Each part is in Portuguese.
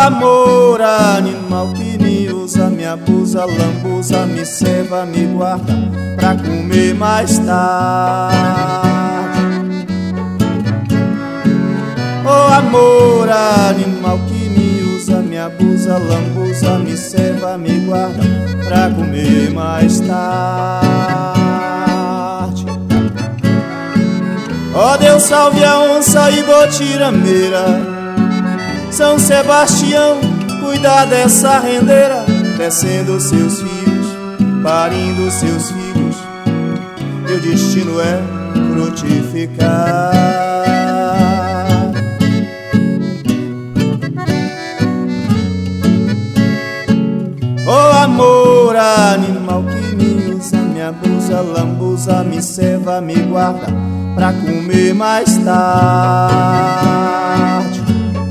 amor, animal que me usa, me abusa, lambuza, me ceva, me guarda pra comer mais tarde. Oh amor, animal que me usa, me abusa, lambuza, me ceva, me guarda pra comer mais tarde. Ó Deus, salve a onça e botirameira, São Sebastião, cuida dessa rendeira, descendo seus filhos, parindo seus filhos, meu destino é frutificar. Oh amor, animal que me usa, me abusa, lambuza, me ceva, me guarda pra comer mais tarde.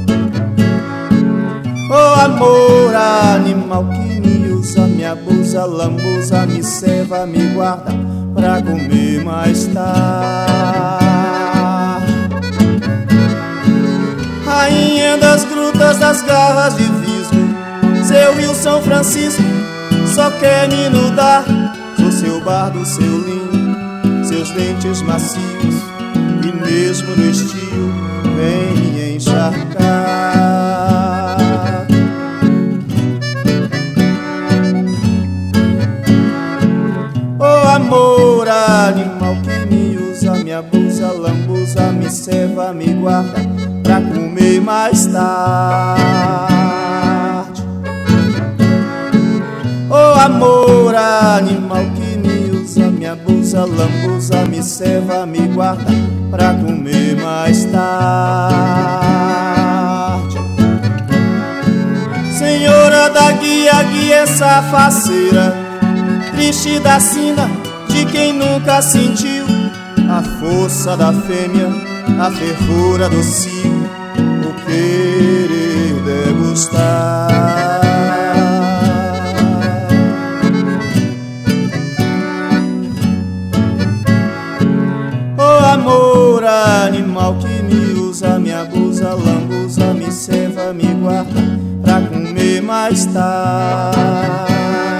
Oh amor, animal que me usa, me abusa, lambuza, me ceva, me guarda pra comer mais tarde. Rainha das grutas, das garras de visgo, seu rio São Francisco só quer me inundar. Sou seu bardo, seu linho, seus dentes macios, e mesmo no estio vem me encharcar. Oh amor, animal que me usa, me abusa, lambuza, me ceva, me guarda pra comer mais tarde. Oh amor, animal que me usa, me abusa, lambuza, me ceva, me guarda pra comer mais tarde. Senhora da guia, guia essa faceira, triste da sina de quem nunca sentiu a força da fêmea, a fervura do cio, o querer degustar. Amor, animal que me usa, me abusa, lambuza, me ceva, me guarda pra comer mais tarde.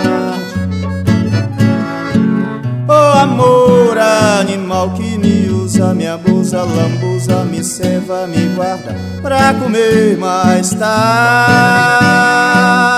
Oh amor, animal que me usa, me abusa, lambuza, me ceva, me guarda pra comer mais tarde.